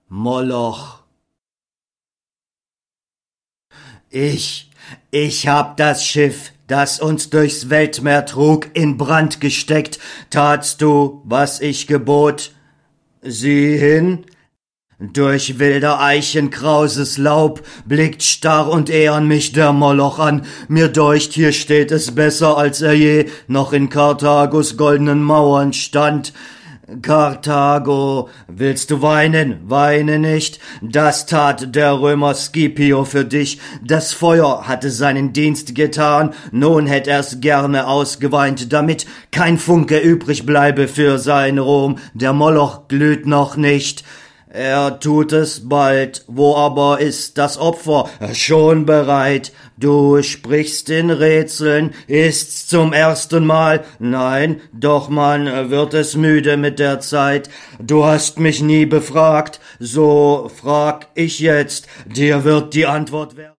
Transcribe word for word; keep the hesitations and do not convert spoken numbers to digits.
Moloch. Ich, ich hab das Schiff, das uns durchs Weltmeer trug, in Brand gesteckt. Tatst du, was ich gebot? Sieh hin! Durch wilder Eichen krauses Laub blickt starr und ehern mich der Moloch an. Mir deucht, hier steht es besser, als er je noch in Karthagos goldenen Mauern stand. Karthago, willst du weinen? Weine nicht. Das tat der Römer Scipio für dich. Das Feuer hatte seinen Dienst getan. Nun hätt er's gerne ausgeweint, damit kein Funke übrig bleibe für sein Ruhm. Der Moloch glüht noch nicht. Er tut es bald, wo aber ist das Opfer? Schon bereit. Du sprichst in Rätseln, ist's zum ersten Mal? Nein, doch man wird es müde mit der Zeit. Du hast mich nie befragt, so frag ich jetzt, dir wird die Antwort werden.